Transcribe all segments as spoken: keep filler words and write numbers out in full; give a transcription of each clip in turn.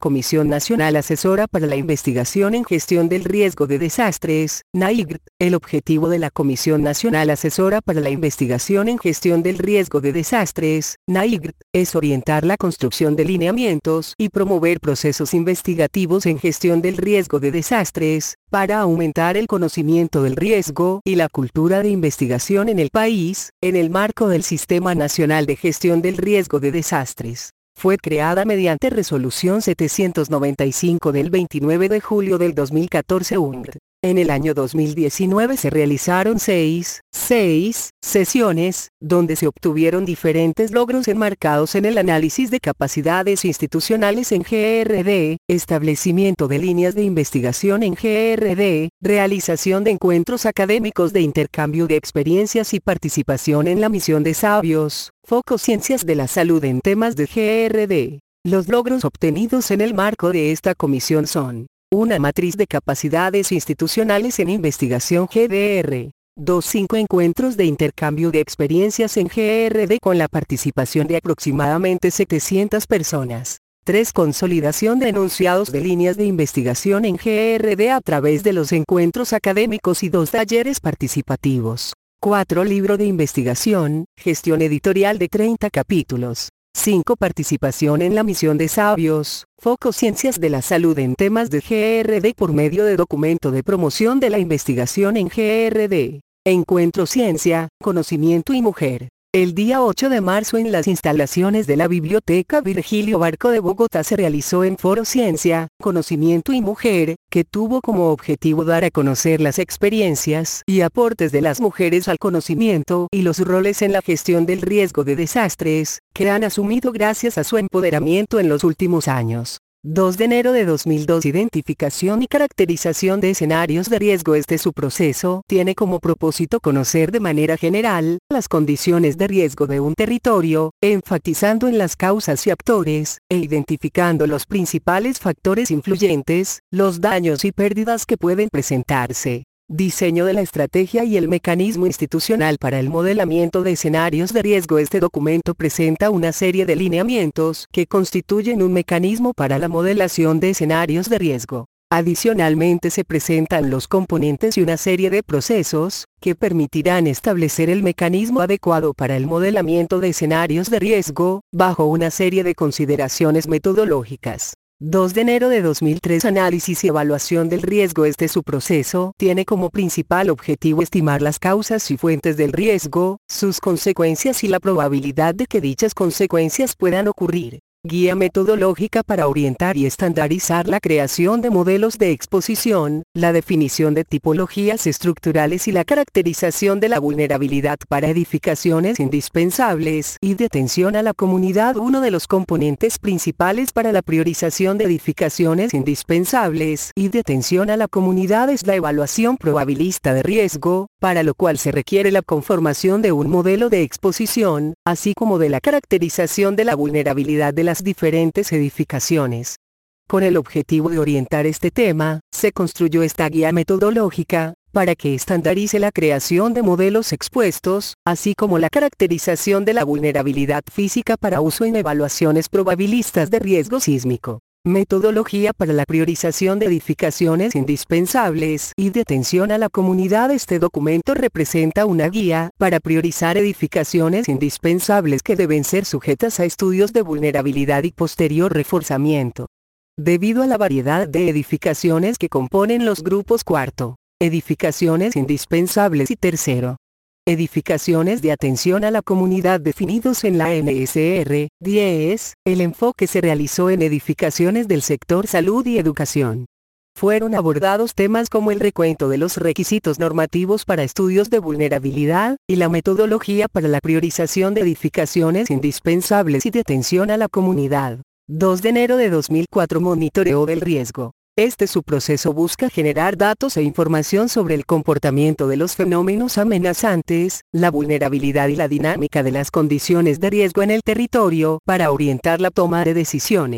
Comisión Nacional Asesora para la Investigación en Gestión del Riesgo de Desastres, NAIGRD. El objetivo de la Comisión Nacional Asesora para la Investigación en Gestión del Riesgo de Desastres, NAIGRD, es orientar la construcción de lineamientos y promover procesos investigativos en gestión del riesgo de desastres, para aumentar el conocimiento del riesgo y la cultura de investigación en el país, en el marco del Sistema Nacional de Gestión del Riesgo de Desastres. Fue creada mediante Resolución setecientos noventa y cinco del veintinueve de julio del dos mil catorce U N R. En el año dos mil diecinueve se realizaron seis, seis, sesiones, donde se obtuvieron diferentes logros enmarcados en el análisis de capacidades institucionales en G R D, establecimiento de líneas de investigación en G R D, realización de encuentros académicos de intercambio de experiencias y participación en la misión de Sabios, Foco Ciencias de la Salud en temas de G R D. Los logros obtenidos en el marco de esta comisión son: una matriz de capacidades institucionales en investigación G D R. dos. Cinco encuentros de intercambio de experiencias en G R D con la participación de aproximadamente setecientas personas. tres. Consolidación de enunciados de líneas de investigación en G R D a través de los encuentros académicos y dos talleres participativos. cuatro. Libro de investigación, gestión editorial de treinta capítulos. cinco. Participación en la misión de Sabios, Foco Ciencias de la Salud en temas de G R D por medio de documento de promoción de la investigación en G R D. Encuentro Ciencia, Conocimiento y Mujer. El día ocho de marzo en las instalaciones de la Biblioteca Virgilio Barco de Bogotá se realizó en Foro Ciencia, Conocimiento y Mujer, que tuvo como objetivo dar a conocer las experiencias y aportes de las mujeres al conocimiento y los roles en la gestión del riesgo de desastres, que han asumido gracias a su empoderamiento en los últimos años. dos de enero de dos mil dos. Identificación y caracterización de escenarios de riesgo. Este su proceso tiene como propósito conocer de manera general las condiciones de riesgo de un territorio, enfatizando en las causas y actores, e identificando los principales factores influyentes, los daños y pérdidas que pueden presentarse. Diseño de la estrategia y el mecanismo institucional para el modelamiento de escenarios de riesgo. Este documento presenta una serie de lineamientos que constituyen un mecanismo para la modelación de escenarios de riesgo. Adicionalmente se presentan los componentes y una serie de procesos que permitirán establecer el mecanismo adecuado para el modelamiento de escenarios de riesgo, bajo una serie de consideraciones metodológicas. dos de enero de dos mil tres. Análisis y evaluación del riesgo. Este su proceso tiene como principal objetivo estimar las causas y fuentes del riesgo, sus consecuencias y la probabilidad de que dichas consecuencias puedan ocurrir. Guía metodológica para orientar y estandarizar la creación de modelos de exposición, la definición de tipologías estructurales y la caracterización de la vulnerabilidad para edificaciones indispensables y de atención a la comunidad. Uno de los componentes principales para la priorización de edificaciones indispensables y de atención a la comunidad es la evaluación probabilista de riesgo, para lo cual se requiere la conformación de un modelo de exposición, así como de la caracterización de la vulnerabilidad de las diferentes edificaciones. Con el objetivo de orientar este tema, se construyó esta guía metodológica, para que estandarice la creación de modelos expuestos, así como la caracterización de la vulnerabilidad física para uso en evaluaciones probabilistas de riesgo sísmico. Metodología para la priorización de edificaciones indispensables y de atención a la comunidad. Este documento representa una guía para priorizar edificaciones indispensables que deben ser sujetas a estudios de vulnerabilidad y posterior reforzamiento. Debido a la variedad de edificaciones que componen los grupos cuarto, edificaciones indispensables y tercero, edificaciones de atención a la comunidad definidos en la N S R diez, el enfoque se realizó en edificaciones del sector salud y educación. Fueron abordados temas como el recuento de los requisitos normativos para estudios de vulnerabilidad, y la metodología para la priorización de edificaciones indispensables y de atención a la comunidad. dos de enero de dos mil cuatro. Monitoreo del riesgo. Este su proceso busca generar datos e información sobre el comportamiento de los fenómenos amenazantes, la vulnerabilidad y la dinámica de las condiciones de riesgo en el territorio, para orientar la toma de decisiones.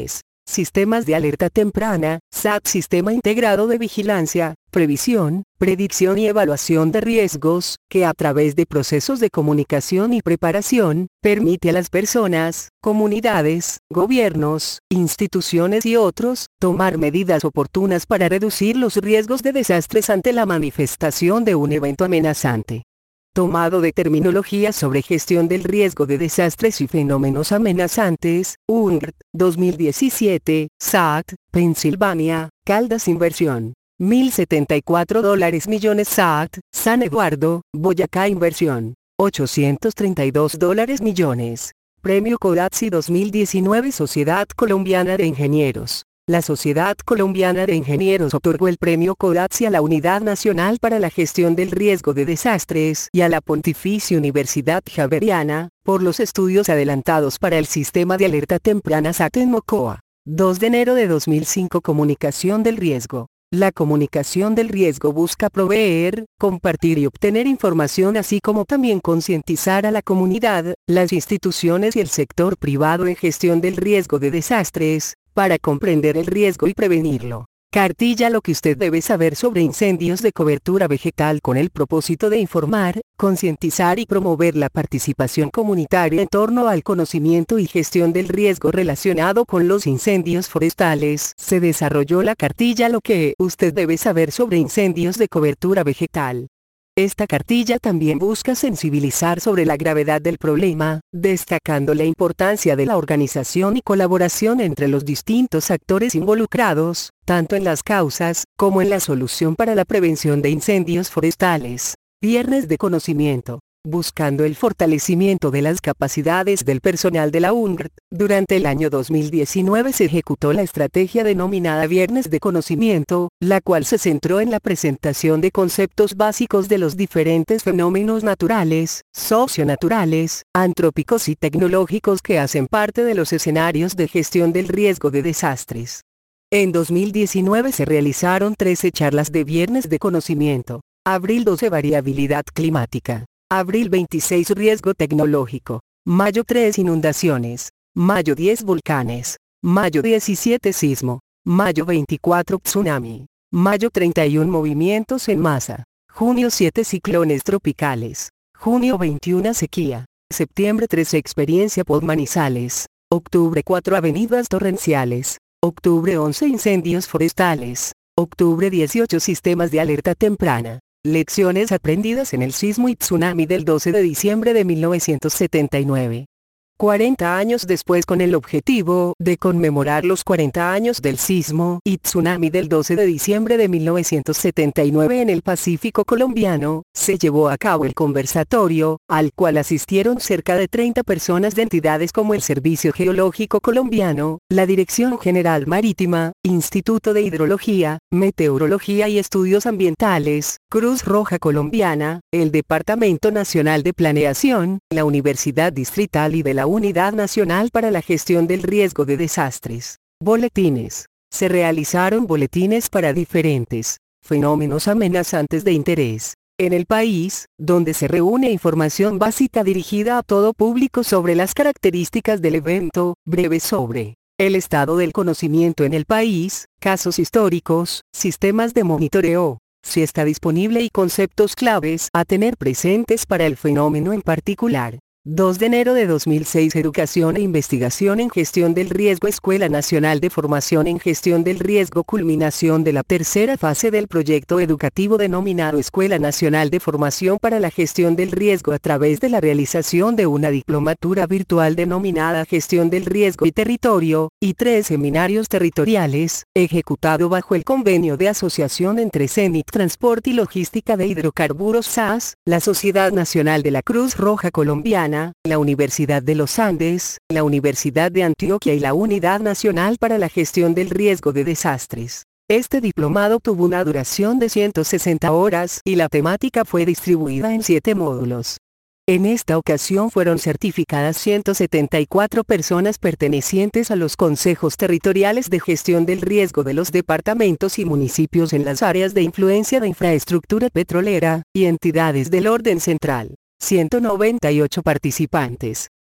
Sistemas de alerta temprana, S A T Sistema Integrado de Vigilancia, Previsión, Predicción y Evaluación de Riesgos, que a través de procesos de comunicación y preparación, permite a las personas, comunidades, gobiernos, instituciones y otros, tomar medidas oportunas para reducir los riesgos de desastres ante la manifestación de un evento amenazante. Tomado de terminología sobre gestión del riesgo de desastres y fenómenos amenazantes, U N R T, dos mil diecisiete, S A T, Pensilvania, Caldas Inversión. mil setenta y cuatro dólares millones S A T, San Eduardo, Boyacá Inversión. ochocientos treinta y dos dólares millones. Premio Codazzi dos mil diecinueve Sociedad Colombiana de Ingenieros. La Sociedad Colombiana de Ingenieros otorgó el Premio Codazzi a la Unidad Nacional para la Gestión del Riesgo de Desastres y a la Pontificia Universidad Javeriana, por los estudios adelantados para el Sistema de Alerta Temprana S A T en Mocoa. dos de enero de dos mil cinco Comunicación del riesgo. La comunicación del riesgo busca proveer, compartir y obtener información así como también concientizar a la comunidad, las instituciones y el sector privado en gestión del riesgo de desastres, para comprender el riesgo y prevenirlo. Cartilla: lo que usted debe saber sobre incendios de cobertura vegetal, con el propósito de informar, concientizar y promover la participación comunitaria en torno al conocimiento y gestión del riesgo relacionado con los incendios forestales. Se desarrolló la cartilla: lo que usted debe saber sobre incendios de cobertura vegetal. Esta cartilla también busca sensibilizar sobre la gravedad del problema, destacando la importancia de la organización y colaboración entre los distintos actores involucrados, tanto en las causas, como en la solución para la prevención de incendios forestales. Viernes de conocimiento. Buscando el fortalecimiento de las capacidades del personal de la U N R T, durante el año dos mil diecinueve se ejecutó la estrategia denominada Viernes de Conocimiento, la cual se centró en la presentación de conceptos básicos de los diferentes fenómenos naturales, socionaturales, antrópicos y tecnológicos que hacen parte de los escenarios de gestión del riesgo de desastres. En dos mil diecinueve se realizaron trece charlas de Viernes de Conocimiento. Abril doce Variabilidad climática. Abril veintiséis Riesgo tecnológico. Mayo tres Inundaciones. Mayo diez Volcanes. Mayo diecisiete Sismo. Mayo veinticuatro Tsunami. Mayo treinta y uno Movimientos en masa. Junio siete Ciclones tropicales. Junio veintiuno Sequía. Septiembre trece Experiencia Podmanizales. Octubre cuatro Avenidas torrenciales. Octubre once Incendios forestales. Octubre dieciocho Sistemas de alerta temprana. Lecciones aprendidas en el sismo y tsunami del doce de diciembre de mil novecientos setenta y nueve. cuarenta años después, con el objetivo de conmemorar los cuarenta años del sismo y tsunami del doce de diciembre de mil novecientos setenta y nueve en el Pacífico colombiano, se llevó a cabo el conversatorio, al cual asistieron cerca de treinta personas de entidades como el Servicio Geológico Colombiano, la Dirección General Marítima, Instituto de Hidrología, Meteorología y Estudios Ambientales, Cruz Roja Colombiana, el Departamento Nacional de Planeación, la Universidad Distrital y de la Unidad Nacional para la Gestión del Riesgo de Desastres. Boletines. Se realizaron boletines para diferentes fenómenos amenazantes de interés en el país, donde se reúne información básica dirigida a todo público sobre las características del evento, breve sobre el estado del conocimiento en el país, casos históricos, sistemas de monitoreo, si está disponible y conceptos claves a tener presentes para el fenómeno en particular. dos de enero de dos mil seis Educación e Investigación en Gestión del Riesgo. Escuela Nacional de Formación en Gestión del Riesgo. Culminación de la tercera fase del proyecto educativo denominado Escuela Nacional de Formación para la Gestión del Riesgo, a través de la realización de una diplomatura virtual denominada Gestión del Riesgo y Territorio, y tres seminarios territoriales, ejecutado bajo el convenio de asociación entre CENIT Transporte y Logística de Hidrocarburos S A S, la Sociedad Nacional de la Cruz Roja Colombiana, la Universidad de los Andes, la Universidad de Antioquia y la Unidad Nacional para la Gestión del Riesgo de Desastres. Este diplomado tuvo una duración de ciento sesenta horas y la temática fue distribuida en siete módulos. En esta ocasión fueron certificadas ciento setenta y cuatro personas pertenecientes a los consejos territoriales de gestión del riesgo de los departamentos y municipios en las áreas de influencia de infraestructura petrolera, y entidades del orden central. ciento noventa y ocho participantes.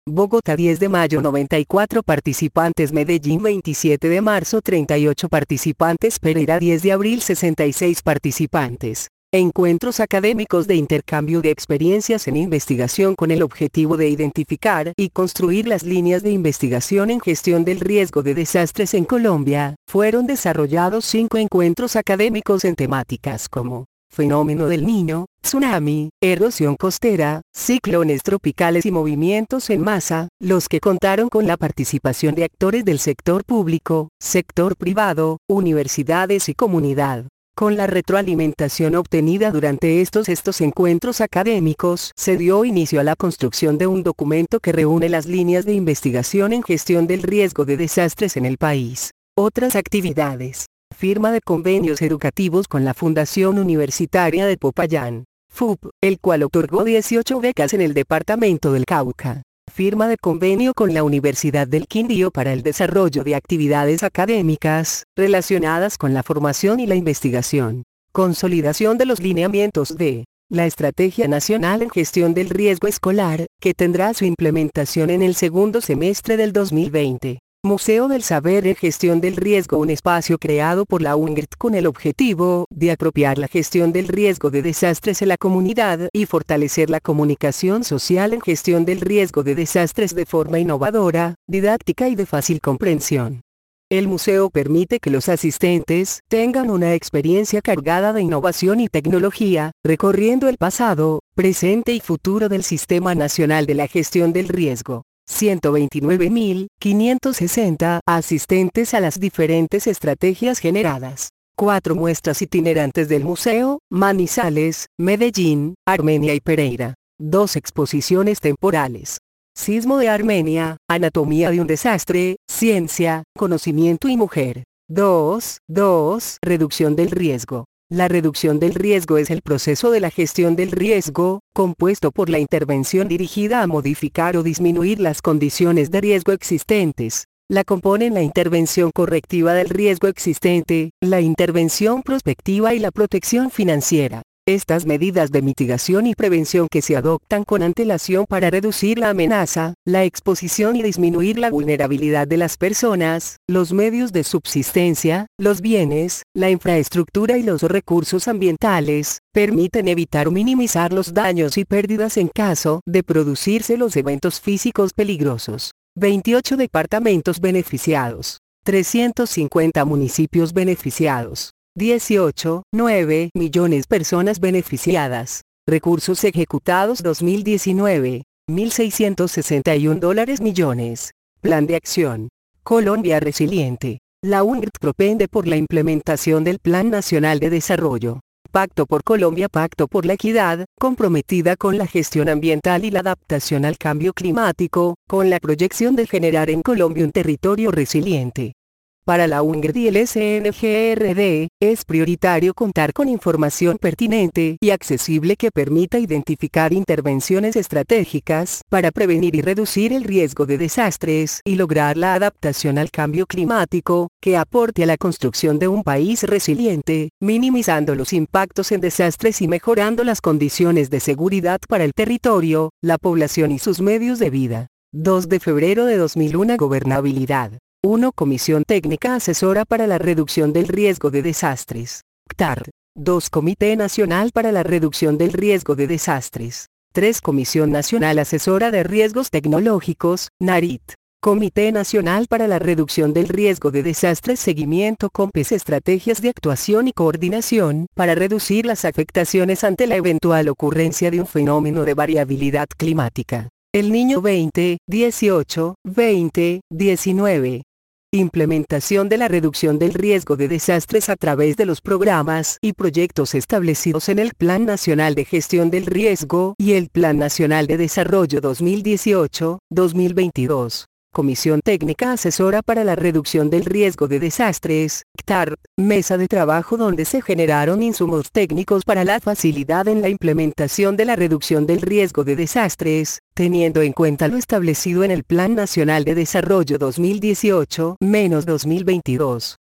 Bogotá diez de mayo noventa y cuatro participantes, Medellín veintisiete de marzo treinta y ocho participantes, Pereira diez de abril sesenta y seis participantes. Encuentros académicos de intercambio de experiencias en investigación con el objetivo de identificar y construir las líneas de investigación en gestión del riesgo de desastres en Colombia. Fueron desarrollados cinco encuentros académicos en temáticas como fenómeno del Niño, tsunami, erosión costera, ciclones tropicales y movimientos en masa, los que contaron con la participación de actores del sector público, sector privado, universidades y comunidad. Con la retroalimentación obtenida durante estos, estos encuentros académicos, se dio inicio a la construcción de un documento que reúne las líneas de investigación en gestión del riesgo de desastres en el país. Otras actividades. Firma de convenios educativos con la Fundación Universitaria de Popayán, F U P, el cual otorgó dieciocho becas en el departamento del Cauca. Firma de convenio con la Universidad del Quindío para el desarrollo de actividades académicas relacionadas con la formación y la investigación. Consolidación de los lineamientos de la Estrategia Nacional en Gestión del Riesgo Escolar, que tendrá su implementación en el segundo semestre del dos mil veinte. Museo del Saber en Gestión del Riesgo, un espacio creado por la UNGRT con el objetivo de apropiar la gestión del riesgo de desastres en la comunidad y fortalecer la comunicación social en gestión del riesgo de desastres de forma innovadora, didáctica y de fácil comprensión. El museo permite que los asistentes tengan una experiencia cargada de innovación y tecnología, recorriendo el pasado, presente y futuro del Sistema Nacional de la Gestión del Riesgo. ciento veintinueve mil quinientos sesenta asistentes a las diferentes estrategias generadas. Cuatro muestras itinerantes del museo, Manizales, Medellín, Armenia y Pereira. Dos exposiciones temporales. Sismo de Armenia, Anatomía de un desastre, Ciencia, Conocimiento y Mujer. dos. dos. Reducción del riesgo. La reducción del riesgo es el proceso de la gestión del riesgo, compuesto por la intervención dirigida a modificar o disminuir las condiciones de riesgo existentes. La componen la intervención correctiva del riesgo existente, la intervención prospectiva y la protección financiera. Estas medidas de mitigación y prevención que se adoptan con antelación para reducir la amenaza, la exposición y disminuir la vulnerabilidad de las personas, los medios de subsistencia, los bienes, la infraestructura y los recursos ambientales, permiten evitar o minimizar los daños y pérdidas en caso de producirse los eventos físicos peligrosos. veintiocho departamentos beneficiados. trescientos cincuenta municipios beneficiados. dieciocho punto nueve millones personas beneficiadas. Recursos ejecutados dos mil diecinueve, mil seiscientos sesenta y uno dólares millones. Plan de acción. Colombia Resiliente. La UNGRT propende por la implementación del Plan Nacional de Desarrollo. Pacto por Colombia, Pacto por la Equidad, comprometida con la gestión ambiental y la adaptación al cambio climático, con la proyección de generar en Colombia un territorio resiliente. Para la UNGRT y el S N G R D, es prioritario contar con información pertinente y accesible que permita identificar intervenciones estratégicas para prevenir y reducir el riesgo de desastres y lograr la adaptación al cambio climático, que aporte a la construcción de un país resiliente, minimizando los impactos en desastres y mejorando las condiciones de seguridad para el territorio, la población y sus medios de vida. dos de febrero de dos mil uno. Gobernabilidad. uno. Comisión Técnica Asesora para la Reducción del Riesgo de Desastres. C T A R. dos. Comité Nacional para la Reducción del Riesgo de Desastres. tres. Comisión Nacional Asesora de Riesgos Tecnológicos, NARIT. Comité Nacional para la Reducción del Riesgo de Desastres. Seguimiento COMPES. Estrategias de actuación y coordinación para reducir las afectaciones ante la eventual ocurrencia de un fenómeno de variabilidad climática. El Niño veinte, dieciocho, veinte, diecinueve. Implementación de la reducción del riesgo de desastres a través de los programas y proyectos establecidos en el Plan Nacional de Gestión del Riesgo y el Plan Nacional de Desarrollo dos mil dieciocho a dos mil veintidós. Comisión Técnica Asesora para la Reducción del Riesgo de Desastres, C T A R, mesa de trabajo donde se generaron insumos técnicos para la facilidad en la implementación de la reducción del riesgo de desastres, teniendo en cuenta lo establecido en el Plan Nacional de Desarrollo dos mil dieciocho a dos mil veintidós.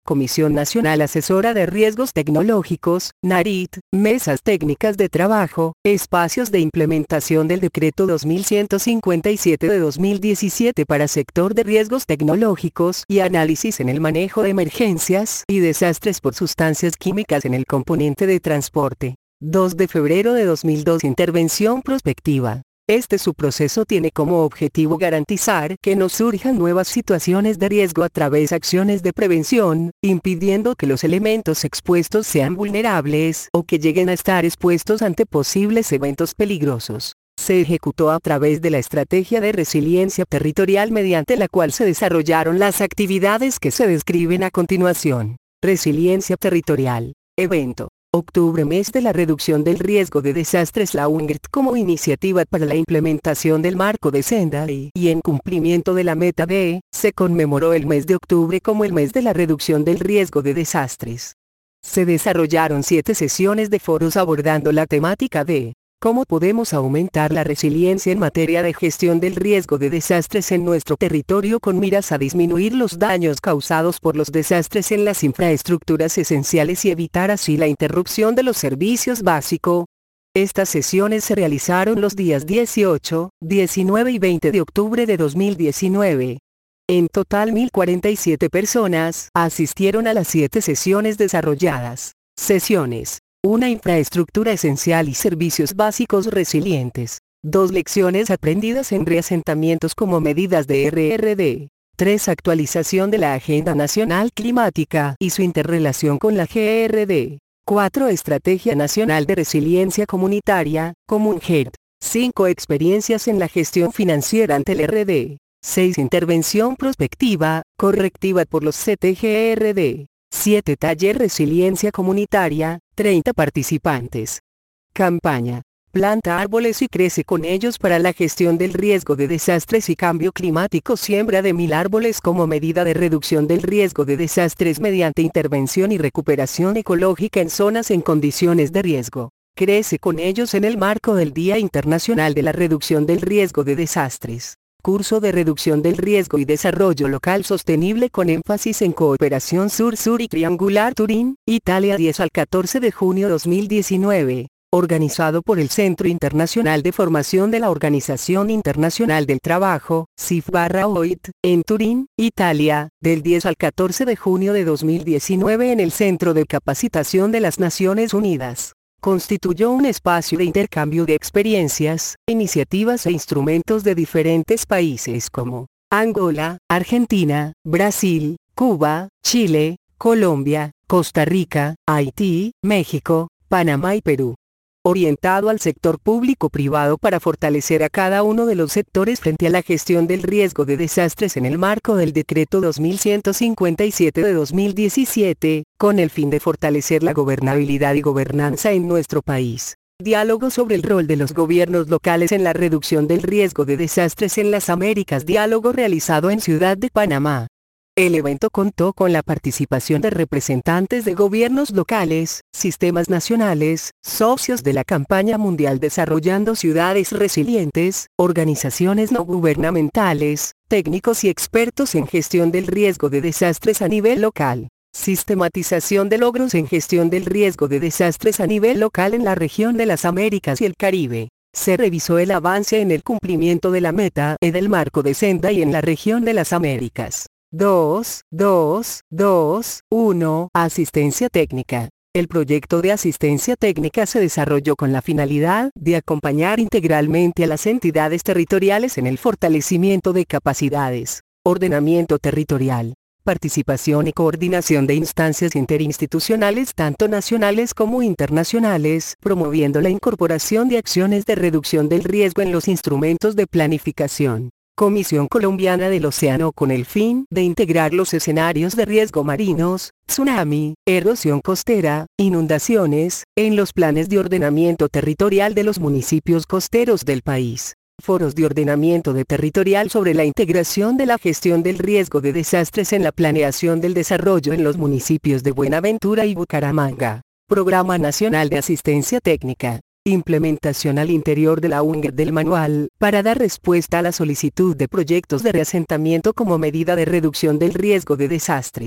Comisión Nacional Asesora de Riesgos Tecnológicos, NARIT, mesas técnicas de trabajo, espacios de implementación del Decreto dos mil ciento cincuenta y siete de dos mil diecisiete para sector de riesgos tecnológicos y análisis en el manejo de emergencias y desastres por sustancias químicas en el componente de transporte. dos de febrero de dos mil dos Intervención prospectiva. Este subproceso tiene como objetivo garantizar que no surjan nuevas situaciones de riesgo a través de acciones de prevención, impidiendo que los elementos expuestos sean vulnerables o que lleguen a estar expuestos ante posibles eventos peligrosos. Se ejecutó a través de la estrategia de resiliencia territorial mediante la cual se desarrollaron las actividades que se describen a continuación. Resiliencia territorial. Evento. Octubre, mes de la reducción del riesgo de desastres. La U N G R T como iniciativa para la implementación del marco de Sendai y en cumplimiento de la meta D, se conmemoró el mes de octubre como el mes de la reducción del riesgo de desastres. Se desarrollaron siete sesiones de foros abordando la temática de ¿cómo podemos aumentar la resiliencia en materia de gestión del riesgo de desastres en nuestro territorio con miras a disminuir los daños causados por los desastres en las infraestructuras esenciales y evitar así la interrupción de los servicios básicos? Estas sesiones se realizaron los días dieciocho, diecinueve y veinte de octubre de dos mil diecinueve. En total mil cuarenta y siete personas asistieron a las siete sesiones desarrolladas. Sesiones. Una infraestructura esencial y servicios básicos resilientes. Dos lecciones aprendidas en reasentamientos como medidas de R R D. tres Actualización de la Agenda Nacional Climática y su interrelación con la G R D. cuatro Estrategia Nacional de Resiliencia Comunitaria, Común G E R T. cinco Experiencias en la gestión financiera ante el R D. seis Intervención prospectiva, correctiva por los C T G R D. siete Taller Resiliencia Comunitaria, treinta participantes. Campaña. Planta árboles y crece con ellos para la gestión del riesgo de desastres y cambio climático. Siembra de mil árboles como medida de reducción del riesgo de desastres mediante intervención y recuperación ecológica en zonas en condiciones de riesgo. Crece con ellos en el marco del Día Internacional de la Reducción del Riesgo de Desastres. Curso de Reducción del Riesgo y Desarrollo Local Sostenible con énfasis en cooperación Sur-Sur y Triangular Turín, Italia diez al catorce de junio de dos mil diecinueve. Organizado por el Centro Internacional de Formación de la Organización Internacional del Trabajo, C I F-O I T, en Turín, Italia, del diez al catorce de junio de dos mil diecinueve en el Centro de Capacitación de las Naciones Unidas. Constituyó un espacio de intercambio de experiencias, iniciativas e instrumentos de diferentes países como Angola, Argentina, Brasil, Cuba, Chile, Colombia, Costa Rica, Haití, México, Panamá y Perú. Orientado al sector público-privado para fortalecer a cada uno de los sectores frente a la gestión del riesgo de desastres en el marco del Decreto dos mil ciento cincuenta y siete de dos mil diecisiete, con el fin de fortalecer la gobernabilidad y gobernanza en nuestro país. Diálogo sobre el rol de los gobiernos locales en la reducción del riesgo de desastres en las Américas. Diálogo realizado en Ciudad de Panamá. El evento contó con la participación de representantes de gobiernos locales, sistemas nacionales, socios de la campaña mundial Desarrollando Ciudades Resilientes, organizaciones no gubernamentales, técnicos y expertos en gestión del riesgo de desastres a nivel local. Sistematización de logros en gestión del riesgo de desastres a nivel local en la región de las Américas y el Caribe. Se revisó el avance en el cumplimiento de la meta E del marco de Sendai en la región de las Américas. dos, dos, dos, uno. Asistencia técnica. El proyecto de asistencia técnica se desarrolló con la finalidad de acompañar integralmente a las entidades territoriales en el fortalecimiento de capacidades, ordenamiento territorial, participación y coordinación de instancias interinstitucionales tanto nacionales como internacionales, promoviendo la incorporación de acciones de reducción del riesgo en los instrumentos de planificación. Comisión Colombiana del Océano con el fin de integrar los escenarios de riesgo marinos, tsunami, erosión costera, inundaciones, en los planes de ordenamiento territorial de los municipios costeros del país. Foros de ordenamiento de territorial sobre la integración de la gestión del riesgo de desastres en la planeación del desarrollo en los municipios de Buenaventura y Bucaramanga. Programa Nacional de Asistencia Técnica. Implementación al interior de la U N G R del manual, para dar respuesta a la solicitud de proyectos de reasentamiento como medida de reducción del riesgo de desastres.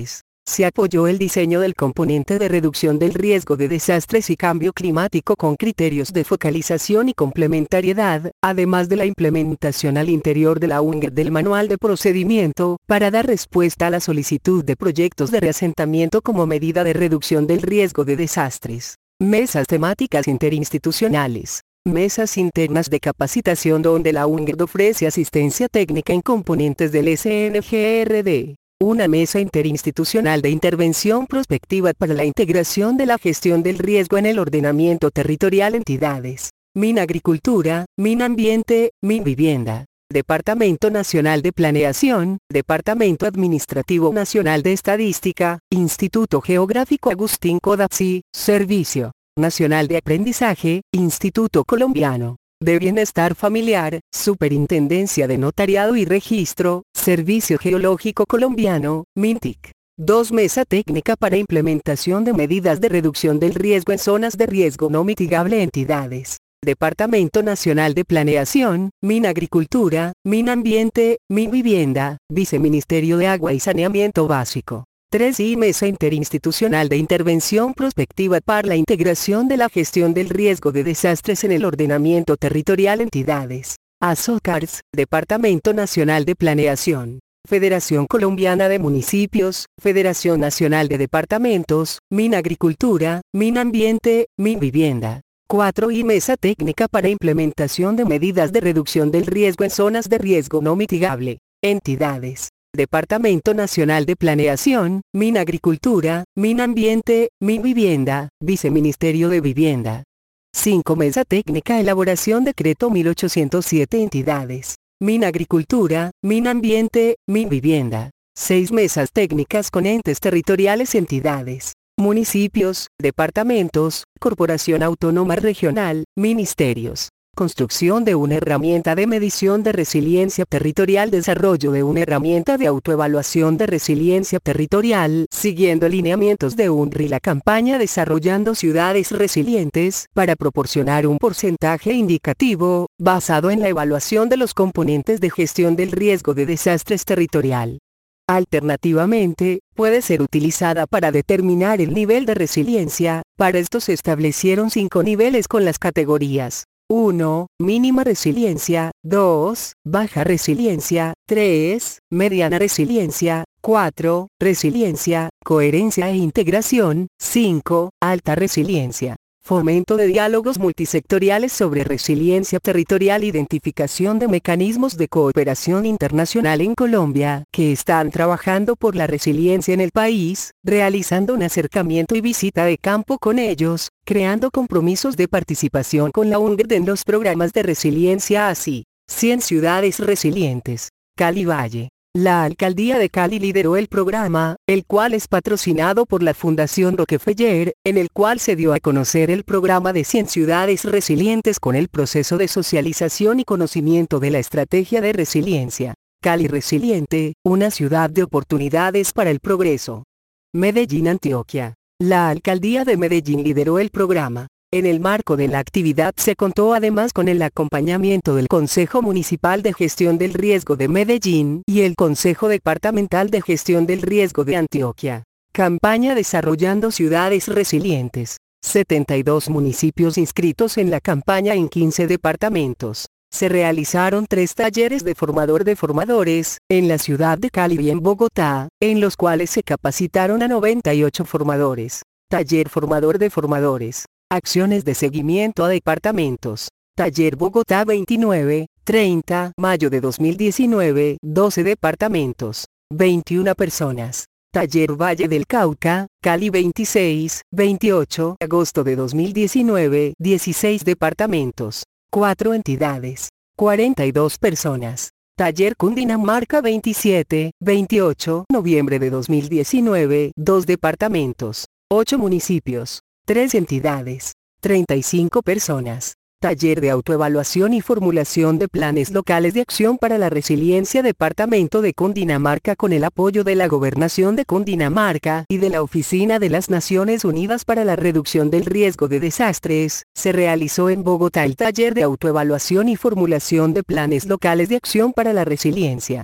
Se apoyó el diseño del componente de reducción del riesgo de desastres y cambio climático con criterios de focalización y complementariedad, además de la implementación al interior de la U N G R del Manual de Procedimiento, para dar respuesta a la solicitud de proyectos de reasentamiento como medida de reducción del riesgo de desastres. Mesas temáticas interinstitucionales. Mesas internas de capacitación donde la U N G R ofrece asistencia técnica en componentes del S N G R D. Una mesa interinstitucional de intervención prospectiva para la integración de la gestión del riesgo en el ordenamiento territorial. Entidades: Minagricultura, Minambiente, Minvivienda. Departamento Nacional de Planeación, Departamento Administrativo Nacional de Estadística, Instituto Geográfico Agustín Codazzi, Servicio Nacional de Aprendizaje, Instituto Colombiano de Bienestar Familiar, Superintendencia de Notariado y Registro, Servicio Geológico Colombiano, MINTIC. dos Mesa técnica para implementación de medidas de reducción del riesgo en zonas de riesgo no mitigable. Entidades: Departamento Nacional de Planeación, Minagricultura, Minambiente, Minvivienda, Viceministerio de Agua y Saneamiento Básico. tres Y Mesa Interinstitucional de Intervención Prospectiva para la integración de la gestión del riesgo de desastres en el ordenamiento territorial. Entidades: ASOCARS, Departamento Nacional de Planeación, Federación Colombiana de Municipios, Federación Nacional de Departamentos, Minagricultura, Minambiente, Minvivienda. cuatro Y Mesa técnica para implementación de medidas de reducción del riesgo en zonas de riesgo no mitigable. Entidades: Departamento Nacional de Planeación, Minagricultura, Minambiente, Minvivienda, Viceministerio de Vivienda. cinco Mesa técnica elaboración decreto mil ochocientos siete. Entidades: Minagricultura, Minambiente, Minvivienda. seis Mesas técnicas con entes territoriales. Entidades: municipios, departamentos, Corporación Autónoma Regional, ministerios. Construcción de una herramienta de medición de resiliencia territorial. Desarrollo de una herramienta de autoevaluación de resiliencia territorial, siguiendo lineamientos de U N R I. La campaña Desarrollando Ciudades Resilientes, para proporcionar un porcentaje indicativo, basado en la evaluación de los componentes de gestión del riesgo de desastres territorial. Alternativamente, puede ser utilizada para determinar el nivel de resiliencia. Para esto se establecieron cinco niveles con las categorías: uno. Mínima resiliencia. dos. Baja resiliencia. tres. Mediana resiliencia. cuatro. Resiliencia, coherencia e integración. cinco. Alta resiliencia. Fomento de diálogos multisectoriales sobre resiliencia territorial. Identificación de mecanismos de cooperación internacional en Colombia, que están trabajando por la resiliencia en el país, realizando un acercamiento y visita de campo con ellos, creando compromisos de participación con la U N G R en los programas de resiliencia. Así, cien ciudades resilientes. Cali Valle. La Alcaldía de Cali lideró el programa, el cual es patrocinado por la Fundación Rockefeller, en el cual se dio a conocer el programa de cien ciudades resilientes con el proceso de socialización y conocimiento de la estrategia de resiliencia. Cali Resiliente, una ciudad de oportunidades para el progreso. Medellín, Antioquia. La Alcaldía de Medellín lideró el programa. En el marco de la actividad se contó además con el acompañamiento del Consejo Municipal de Gestión del Riesgo de Medellín y el Consejo Departamental de Gestión del Riesgo de Antioquia. Campaña Desarrollando Ciudades Resilientes. setenta y dos municipios inscritos en la campaña en quince departamentos. Se realizaron tres talleres de formador de formadores, en la ciudad de Cali y en Bogotá, en los cuales se capacitaron a noventa y ocho formadores. Taller formador de formadores. Acciones de seguimiento a departamentos. Taller Bogotá veintinueve, treinta mayo de dos mil diecinueve, doce departamentos, veintiuna personas. Taller Valle del Cauca, Cali veintiséis, veintiocho agosto de dos mil diecinueve, dieciséis departamentos, cuatro entidades, cuarenta y dos personas. Taller Cundinamarca veintisiete, veintiocho noviembre de dos mil diecinueve, dos departamentos, ocho municipios, tres entidades, treinta y cinco personas. Taller de autoevaluación y formulación de planes locales de acción para la resiliencia Departamento de Cundinamarca con el apoyo de la Gobernación de Cundinamarca y de la Oficina de las Naciones Unidas para la Reducción del Riesgo de Desastres. Se realizó en Bogotá el taller de autoevaluación y formulación de planes locales de acción para la resiliencia.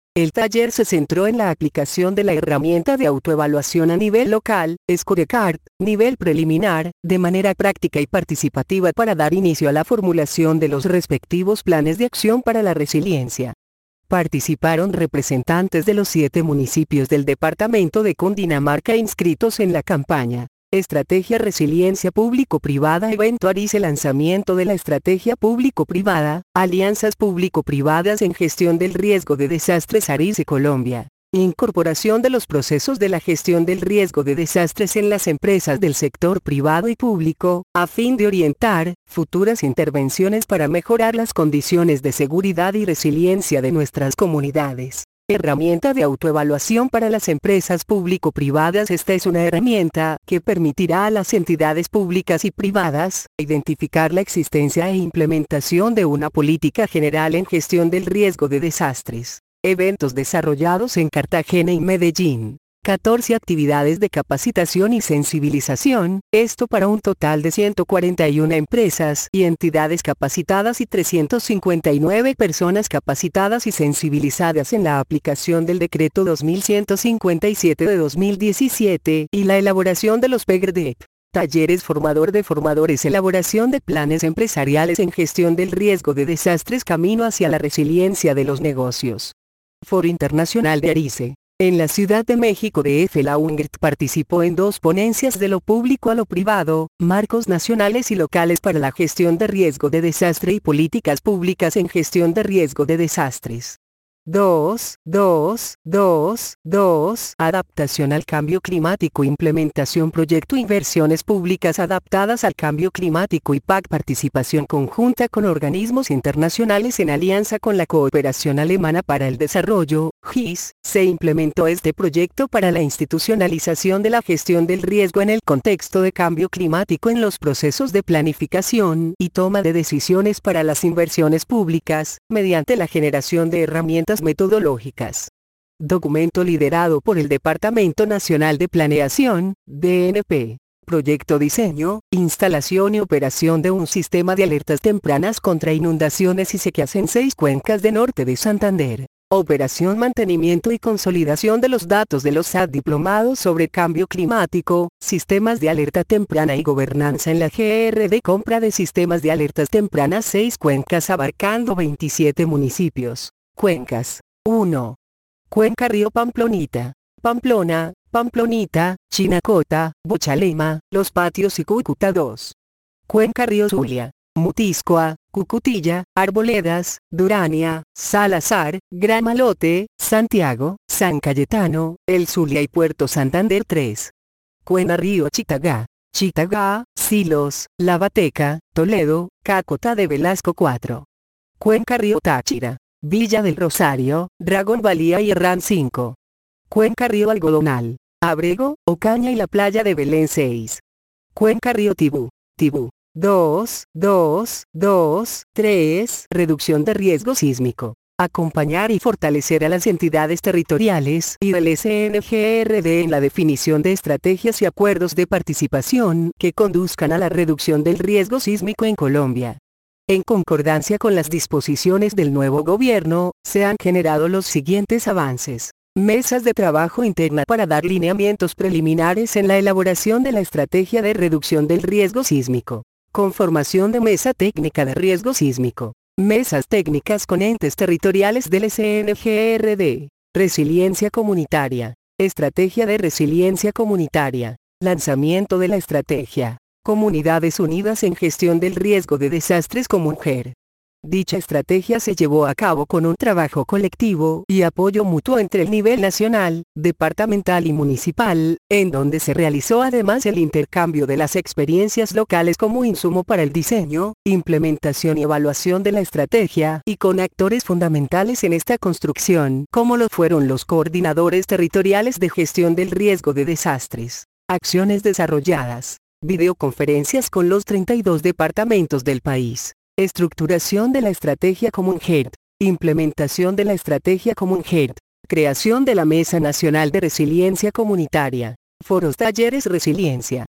El taller se centró en la aplicación de la herramienta de autoevaluación a nivel local, Scorecard, nivel preliminar, de manera práctica y participativa para dar inicio a la formulación de los respectivos planes de acción para la resiliencia. Participaron representantes de los siete municipios del departamento de Cundinamarca inscritos en la campaña Estrategia Resiliencia Público-Privada. Evento Arice. Lanzamiento de la Estrategia Público-Privada, Alianzas Público-Privadas en Gestión del Riesgo de Desastres Arice, Colombia. Incorporación de los procesos de la gestión del riesgo de desastres en las empresas del sector privado y público, a fin de orientar futuras intervenciones para mejorar las condiciones de seguridad y resiliencia de nuestras comunidades. Herramienta de autoevaluación para las empresas público-privadas. Esta es una herramienta que permitirá a las entidades públicas y privadas identificar la existencia e implementación de una política general en gestión del riesgo de desastres. Eventos desarrollados en Cartagena y Medellín. catorce actividades de capacitación y sensibilización, esto para un total de ciento cuarenta y una empresas y entidades capacitadas y trescientas cincuenta y nueve personas capacitadas y sensibilizadas en la aplicación del Decreto dos mil ciento cincuenta y siete de dos mil diecisiete y la elaboración de los P E G R D E P. Talleres formador de formadores. Elaboración de planes empresariales en gestión del riesgo de desastres camino hacia la resiliencia de los negocios. Foro Internacional de Arice. En la Ciudad de México D F la UNGRT participó en dos ponencias de lo público a lo privado, marcos nacionales y locales para la gestión de riesgo de desastre y políticas públicas en gestión de riesgo de desastres. dos, dos, dos, dos. Adaptación al cambio climático. Implementación proyecto inversiones públicas adaptadas al cambio climático y P A C. Participación conjunta con organismos internacionales en alianza con la Cooperación Alemana para el Desarrollo, G I S. Se implementó este proyecto para la institucionalización de la gestión del riesgo en el contexto de cambio climático en los procesos de planificación y toma de decisiones para las inversiones públicas, mediante la generación de herramientas metodológicas. Documento liderado por el Departamento Nacional de Planeación, D N P. Proyecto diseño, instalación y operación de un sistema de alertas tempranas contra inundaciones y sequías en seis cuencas de norte de Santander. Operación, mantenimiento y consolidación de los datos de los S A T diplomados sobre cambio climático, sistemas de alerta temprana y gobernanza en la G R D. Compra de sistemas de alertas tempranas. Seis cuencas abarcando veintisiete municipios. Cuencas. uno. Cuenca Río Pamplonita, Pamplona, Pamplonita, Chinacota, Bochalema, Los Patios y Cúcuta. dos. Cuenca Río Zulia, Mutiscoa, Cucutilla, Arboledas, Durania, Salazar, Gramalote, Santiago, San Cayetano, El Zulia y Puerto Santander. tres. Cuenca Río Chitagá, Chitagá, Silos, Lavateca, Toledo, Cácota de Velasco. cuatro. Cuenca Río Táchira, Villa del Rosario, Dragón Valía y Herrán. cinco. Cuenca Río Algodonal, Abrego, Ocaña y la Playa de Belén. seis. Cuenca Río Tibú, Tibú. dos, dos, dos, tres. Reducción de riesgo sísmico. Acompañar y fortalecer a las entidades territoriales y del S N G R D en la definición de estrategias y acuerdos de participación que conduzcan a la reducción del riesgo sísmico en Colombia. En concordancia con las disposiciones del nuevo gobierno, se han generado los siguientes avances. Mesas de trabajo interna para dar lineamientos preliminares en la elaboración de la estrategia de reducción del riesgo sísmico. Conformación de mesa técnica de riesgo sísmico. Mesas técnicas con entes territoriales del S N G R D. Resiliencia comunitaria. Estrategia de resiliencia comunitaria. Lanzamiento de la estrategia. Comunidades Unidas en Gestión del Riesgo de Desastres como mujer. Dicha estrategia se llevó a cabo con un trabajo colectivo y apoyo mutuo entre el nivel nacional, departamental y municipal, en donde se realizó además el intercambio de las experiencias locales como insumo para el diseño, implementación y evaluación de la estrategia, y con actores fundamentales en esta construcción, como lo fueron los coordinadores territoriales de gestión del riesgo de desastres. Acciones desarrolladas. Videoconferencias con los treinta y dos departamentos del país. Estructuración de la estrategia común G E R D. Implementación de la estrategia común G E R D. Creación de la Mesa Nacional de Resiliencia Comunitaria. Foros Talleres Resiliencia.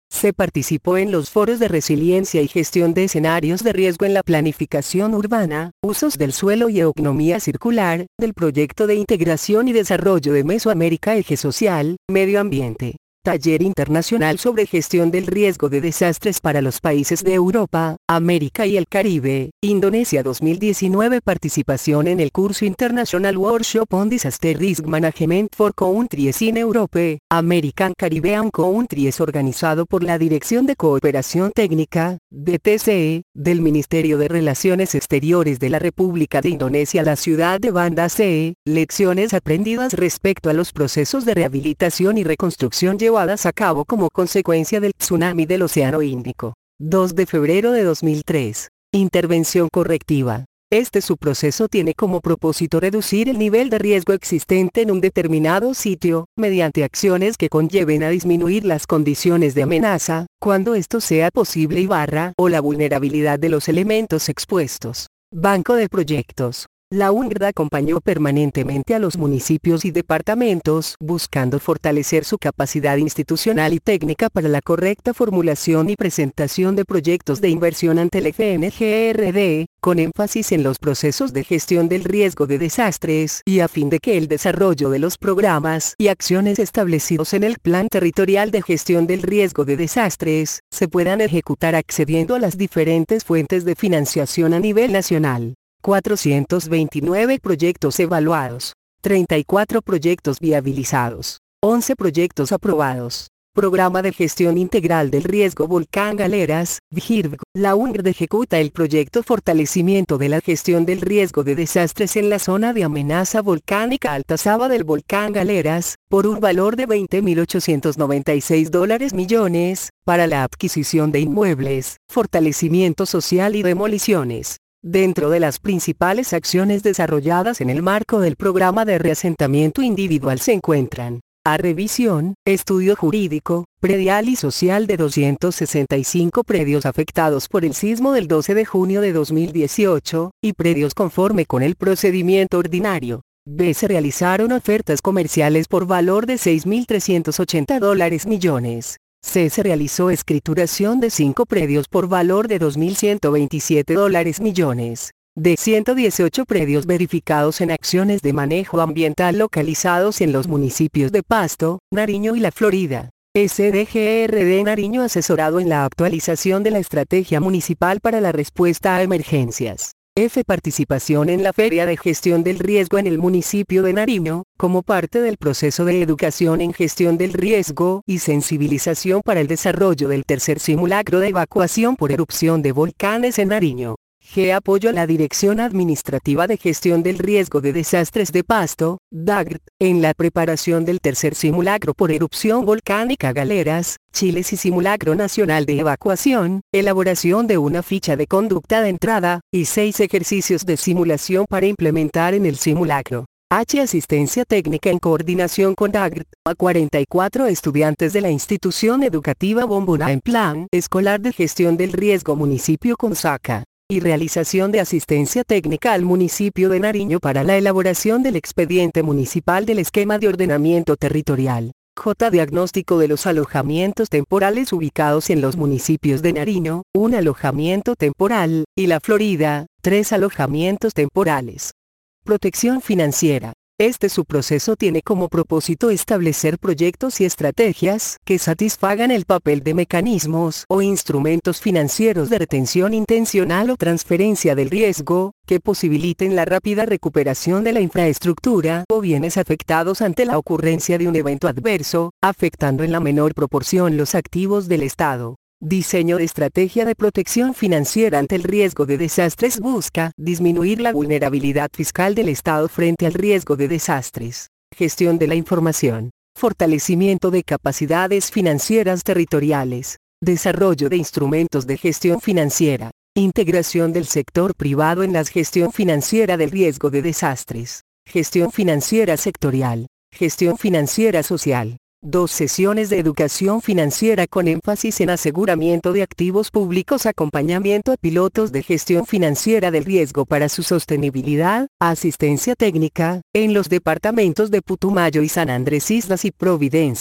Se participó en los foros de resiliencia y gestión de escenarios de riesgo en la planificación urbana, usos del suelo y economía circular, del proyecto de integración y desarrollo de Mesoamérica Eje Social, Medio Ambiente. Taller Internacional sobre Gestión del Riesgo de Desastres para los países de Europa, América y el Caribe, Indonesia dos mil diecinueve. Participación en el curso International Workshop on Disaster Risk Management for Countries in Europe, American Caribbean Countries organizado por la Dirección de Cooperación Técnica, D T C E, del Ministerio de Relaciones Exteriores de la República de Indonesia. La ciudad de Banda Aceh, lecciones aprendidas respecto a los procesos de rehabilitación y reconstrucción llevadas a cabo como consecuencia del tsunami del Océano Índico. dos de febrero de dos mil tres. Intervención correctiva. Este subproceso tiene como propósito reducir el nivel de riesgo existente en un determinado sitio, mediante acciones que conlleven a disminuir las condiciones de amenaza, cuando esto sea posible y barra o la vulnerabilidad de los elementos expuestos. Banco de proyectos. La U N R D acompañó permanentemente a los municipios y departamentos buscando fortalecer su capacidad institucional y técnica para la correcta formulación y presentación de proyectos de inversión ante el F N G R D, con énfasis en los procesos de gestión del riesgo de desastres y a fin de que el desarrollo de los programas y acciones establecidos en el Plan Territorial de Gestión del Riesgo de Desastres se puedan ejecutar accediendo a las diferentes fuentes de financiación a nivel nacional. cuatrocientos veintinueve proyectos evaluados, treinta y cuatro proyectos viabilizados, once proyectos aprobados. Programa de Gestión Integral del Riesgo Volcán Galeras, V G I R V. La U N R D ejecuta el proyecto Fortalecimiento de la Gestión del Riesgo de Desastres en la Zona de Amenaza Volcánica Alta Saba del Volcán Galeras, por un valor de veinte mil ochocientos noventa y seis dólares millones, para la adquisición de inmuebles, fortalecimiento social y demoliciones. Dentro de las principales acciones desarrolladas en el marco del programa de reasentamiento individual se encuentran: A. Revisión, estudio jurídico, predial y social de doscientos sesenta y cinco predios afectados por el sismo del doce de junio de dos mil dieciocho, y predios conforme con el procedimiento ordinario. B. Se realizaron ofertas comerciales por valor de seis mil trescientos ochenta dólares millones. C. Se realizó escrituración de cinco predios por valor de dos mil ciento veintisiete dólares millones. D. ciento dieciocho predios verificados en acciones de manejo ambiental localizados en los municipios de Pasto, Nariño y La Florida. S D G R D Nariño asesorado en la actualización de la estrategia municipal para la respuesta a emergencias. F. Participación en la Feria de Gestión del Riesgo en el municipio de Nariño, como parte del proceso de educación en gestión del riesgo y sensibilización para el desarrollo del tercer simulacro de evacuación por erupción de volcanes en Nariño. G. Apoyo a la Dirección Administrativa de Gestión del Riesgo de Desastres de Pasto, D A G R T, en la preparación del tercer simulacro por erupción volcánica Galeras, Chiles y Simulacro Nacional de Evacuación, elaboración de una ficha de conducta de entrada, y seis ejercicios de simulación para implementar en el simulacro. H. Asistencia técnica en coordinación con D A G R T, a cuarenta y cuatro estudiantes de la institución educativa Bombona en plan escolar de gestión del riesgo municipio Consaca. Y realización de asistencia técnica al municipio de Nariño para la elaboración del expediente municipal del esquema de ordenamiento territorial. J. Diagnóstico de los alojamientos temporales ubicados en los municipios de Nariño, un alojamiento temporal, y La Florida, tres alojamientos temporales. Protección financiera. Este subproceso tiene como propósito establecer proyectos y estrategias que satisfagan el papel de mecanismos o instrumentos financieros de retención intencional o transferencia del riesgo, que posibiliten la rápida recuperación de la infraestructura o bienes afectados ante la ocurrencia de un evento adverso, afectando en la menor proporción los activos del Estado. Diseño de estrategia de protección financiera ante el riesgo de desastres busca disminuir la vulnerabilidad fiscal del Estado frente al riesgo de desastres. Gestión de la información. Fortalecimiento de capacidades financieras territoriales. Desarrollo de instrumentos de gestión financiera. Integración del sector privado en la gestión financiera del riesgo de desastres. Gestión financiera sectorial. Gestión financiera social. Dos sesiones de educación financiera con énfasis en aseguramiento de activos públicos, acompañamiento a pilotos de gestión financiera del riesgo para su sostenibilidad, asistencia técnica, en los departamentos de Putumayo y San Andrés Islas y Providencia.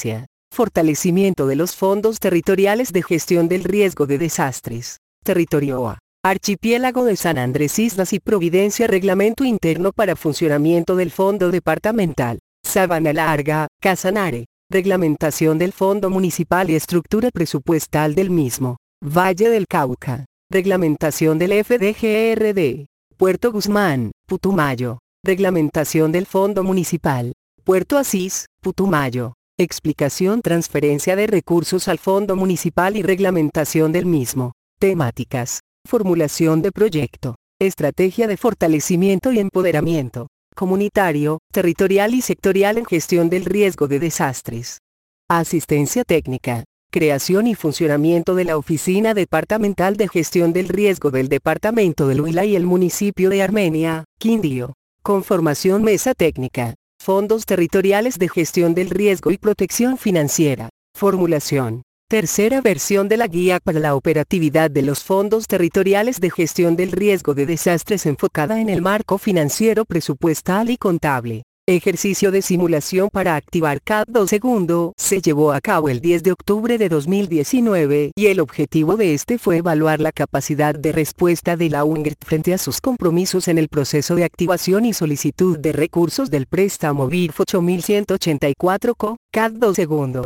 Fortalecimiento de los fondos territoriales de gestión del riesgo de desastres. Territorio A. Archipiélago de San Andrés, Islas y Providencia. Reglamento interno para funcionamiento del Fondo Departamental. Sabana Larga, Casanare. Reglamentación del Fondo Municipal y estructura presupuestal del mismo. Valle del Cauca. Reglamentación del F D G R D. Puerto Guzmán, Putumayo. Reglamentación del Fondo Municipal. Puerto Asís, Putumayo. Explicación: transferencia de recursos al Fondo Municipal y reglamentación del mismo. Temáticas. Formulación de proyecto. Estrategia de fortalecimiento y empoderamiento comunitario, territorial y sectorial en gestión del riesgo de desastres. Asistencia técnica. Creación y funcionamiento de la Oficina Departamental de Gestión del Riesgo del Departamento del Huila y el municipio de Armenia, Quindío. Conformación: mesa técnica. Fondos territoriales de gestión del riesgo y protección financiera. Formulación. Tercera versión de la guía para la operatividad de los fondos territoriales de gestión del riesgo de desastres enfocada en el marco financiero, presupuestal y contable. Ejercicio de simulación para activar C A D dos segundo se llevó a cabo el diez de octubre de dos mil diecinueve y el objetivo de este fue evaluar la capacidad de respuesta de la U N G R T frente a sus compromisos en el proceso de activación y solicitud de recursos del préstamo B I F ocho mil ciento ochenta y cuatro C O, C A D dos segundo.